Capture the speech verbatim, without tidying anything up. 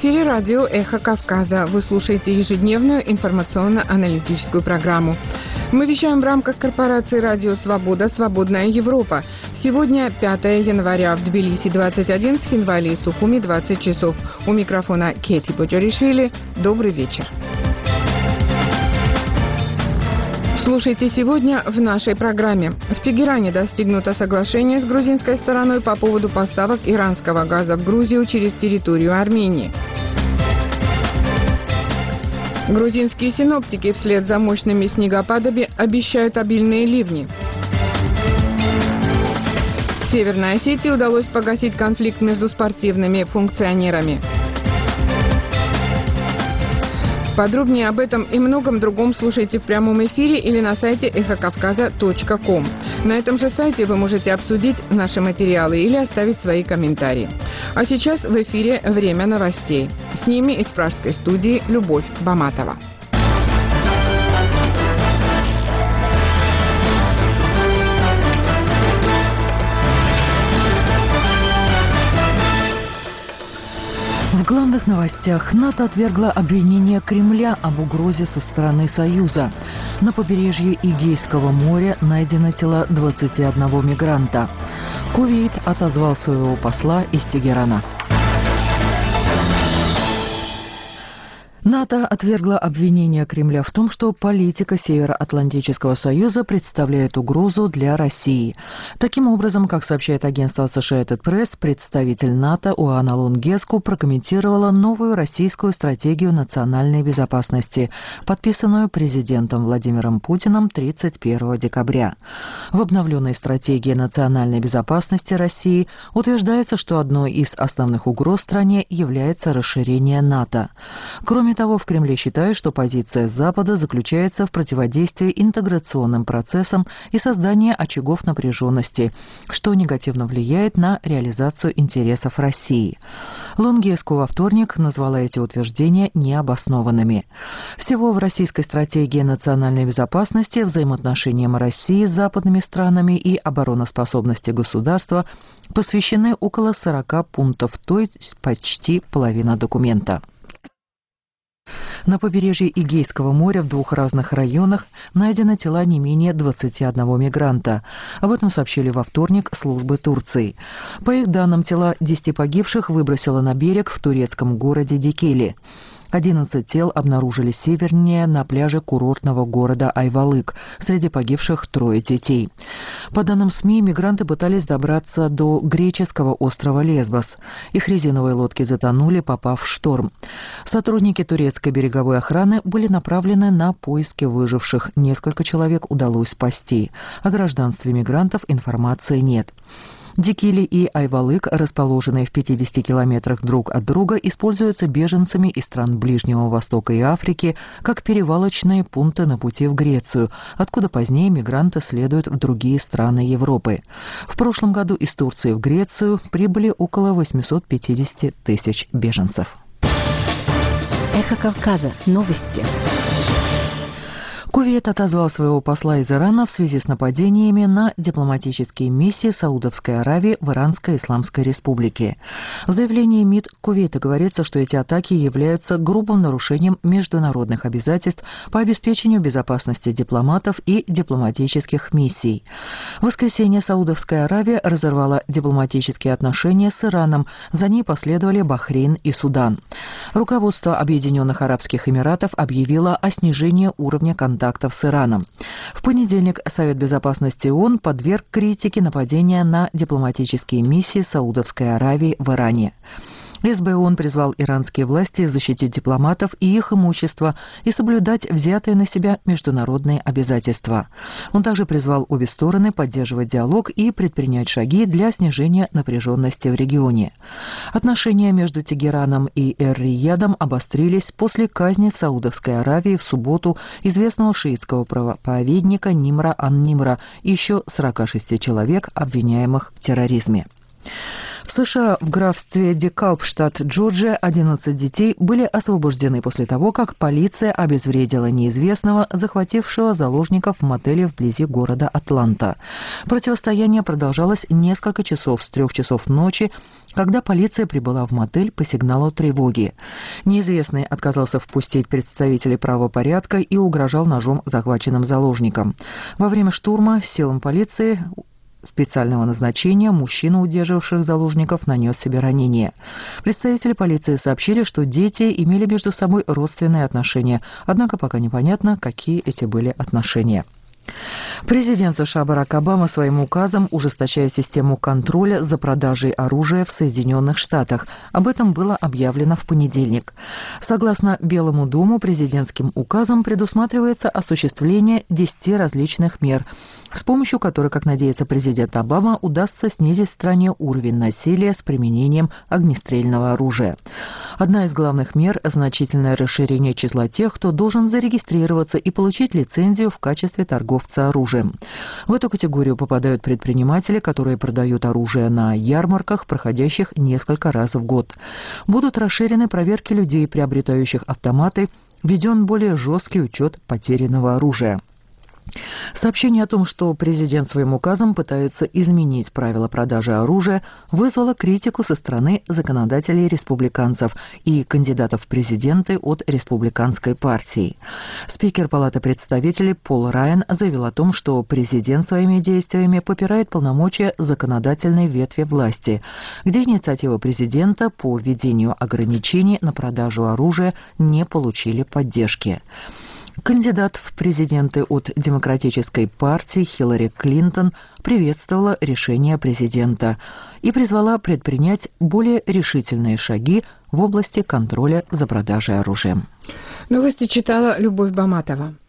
эфире радио «Эхо Кавказа». Вы слушаете ежедневную информационно-аналитическую программу. Мы вещаем в рамках корпорации «Радио Свобода. Свободная Европа». Сегодня пятое января, в Тбилиси двадцать один, с Хинвали и Сухуми двадцать часов. У микрофона Кети Боджаришвили. Добрый вечер. Слушайте сегодня в нашей программе. В Тегеране достигнуто соглашение с грузинской стороной по поводу поставок иранского газа в Грузию через территорию Армении. Грузинские синоптики вслед за мощными снегопадами обещают обильные ливни. В Северной Осетии удалось погасить конфликт между спортивными функционерами. Подробнее об этом и многом другом слушайте в прямом эфире или на сайте эхо кавказа точка ком. На этом же сайте вы можете обсудить наши материалы или оставить свои комментарии. А сейчас в эфире «Время новостей». С ними из пражской студии Любовь Баматова. В главных новостях. НАТО отвергла обвинение Кремля об угрозе со стороны Союза. На побережье Эгейского моря найдено тела двадцати одного мигранта. Кувейт отозвал своего посла из Тегерана. НАТО отвергла обвинение Кремля в том, что политика Североатлантического союза представляет угрозу для России. Таким образом, как сообщает агентство Associated Press, представитель НАТО Уана Лунгеску прокомментировала новую российскую стратегию национальной безопасности, подписанную президентом Владимиром Путиным тридцать первого декабря. В обновленной стратегии национальной безопасности России утверждается, что одной из основных угроз стране является расширение НАТО. Кроме того, в Кремле считают, что позиция Запада заключается в противодействии интеграционным процессам и создании очагов напряженности, что негативно влияет на реализацию интересов России. Лунгеску во вторник назвала эти утверждения необоснованными. Всего в российской стратегии национальной безопасности, взаимоотношениям России с западными странами и обороноспособности государства посвящены около сорока пунктов, то есть почти половина документа. На побережье Эгейского моря в двух разных районах найдено тела не менее двадцати одного мигранта. Об этом сообщили во вторник службы Турции. По их данным, тела десяти погибших выбросило на берег в турецком городе Дикели. одиннадцать тел обнаружили севернее на пляже курортного города Айвалык. Среди погибших трое детей. По данным СМИ, мигранты пытались добраться до греческого острова Лесбос. Их резиновые лодки затонули, попав в шторм. Сотрудники турецкой береговой охраны были направлены на поиски выживших. Несколько человек удалось спасти. О гражданстве мигрантов информации нет. Дикили и Айвалык, расположенные в пятидесяти километрах друг от друга, используются беженцами из стран Ближнего Востока и Африки как перевалочные пункты на пути в Грецию, откуда позднее мигранты следуют в другие страны Европы. В прошлом году из Турции в Грецию прибыли около восьмисот пятидесяти тысяч беженцев. Эхо Кавказа. Новости. Кувейт отозвал своего посла из Ирана в связи с нападениями на дипломатические миссии Саудовской Аравии в Иранской Исламской Республике. В заявлении МИД Кувейта говорится, что эти атаки являются грубым нарушением международных обязательств по обеспечению безопасности дипломатов и дипломатических миссий. В воскресенье Саудовская Аравия разорвала дипломатические отношения с Ираном, за ней последовали Бахрейн и Судан. Руководство Объединенных Арабских Эмиратов объявило о снижении уровня контактов с Ираном. В понедельник Совет Безопасности ООН подверг критике нападения на дипломатические миссии Саудовской Аравии в Иране. СБ призвал иранские власти защитить дипломатов и их имущество и соблюдать взятые на себя международные обязательства. Он также призвал обе стороны поддерживать диалог и предпринять шаги для снижения напряженности в регионе. Отношения между Тегераном и Эр-Риядом обострились после казни в Саудовской Аравии в субботу известного шиитского проповедника Нимра ан-Нимра и еще сорока шести человек, обвиняемых в терроризме. В США в графстве Декалб, штат Джорджия, одиннадцать детей были освобождены после того, как полиция обезвредила неизвестного, захватившего заложников в мотеле вблизи города Атланта. Противостояние продолжалось несколько часов с трех часов ночи, когда полиция прибыла в мотель по сигналу тревоги. Неизвестный отказался впустить представителей правопорядка и угрожал ножом захваченным заложникам. Во время штурма силам полиции специального назначения мужчина, удерживавших заложников, нанес себе ранение. Представители полиции сообщили, что дети имели между собой родственные отношения, однако пока непонятно, какие эти были отношения. Президент США Барак Обама своим указом ужесточает систему контроля за продажей оружия в Соединенных Штатах. Об этом было объявлено в понедельник. Согласно Белому дому, президентским указом предусматривается осуществление десяти различных мер, с помощью которых, как надеется президент Обама, удастся снизить в стране уровень насилия с применением огнестрельного оружия. Одна из главных мер – значительное расширение числа тех, кто должен зарегистрироваться и получить лицензию в качестве торговца оружием. В эту категорию попадают предприниматели, которые продают оружие на ярмарках, проходящих несколько раз в год. Будут расширены проверки людей, приобретающих автоматы, введен более жесткий учет потерянного оружия. Сообщение о том, что президент своим указом пытается изменить правила продажи оружия, вызвало критику со стороны законодателей-республиканцев и кандидатов в президенты от республиканской партии. Спикер Палаты представителей Пол Райан заявил о том, что президент своими действиями попирает полномочия законодательной ветви власти, где инициатива президента по введению ограничений на продажу оружия не получили поддержки. Кандидат в президенты от Демократической партии Хиллари Клинтон приветствовала решение президента и призвала предпринять более решительные шаги в области контроля за продажей оружия. Новости читала Любовь Баматова.